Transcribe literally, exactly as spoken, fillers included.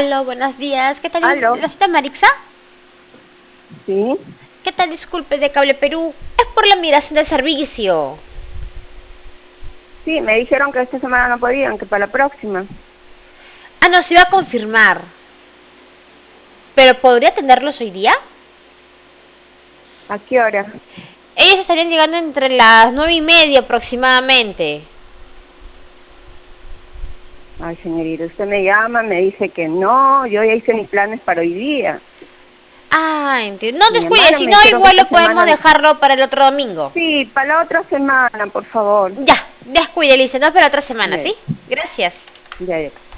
Aló, buenos días. ¿Qué tal? Aló. ¿La cita Marixa? Sí, ¿Qué tal? Disculpe, de Cable Perú. Es por la migración del servicio. sí, me dijeron que esta semana no podían, que para la próxima. Ah, no, se iba a confirmar. ¿Pero podría atenderlos hoy día? ¿A qué hora? Ellos estarían llegando entre las nueve y media aproximadamente. Ay, señorita, usted me llama, me dice que no, yo ya hice mis planes para hoy día. Ah, entiendo. No Me descuide, llamaron, si me no, dijeron que igual esta lo podemos semana... dejarlo para el otro domingo. Sí, para la otra semana, por favor. Ya, descuide, listo. No, para otra semana, Ya, ¿sí? Gracias. ya, ya.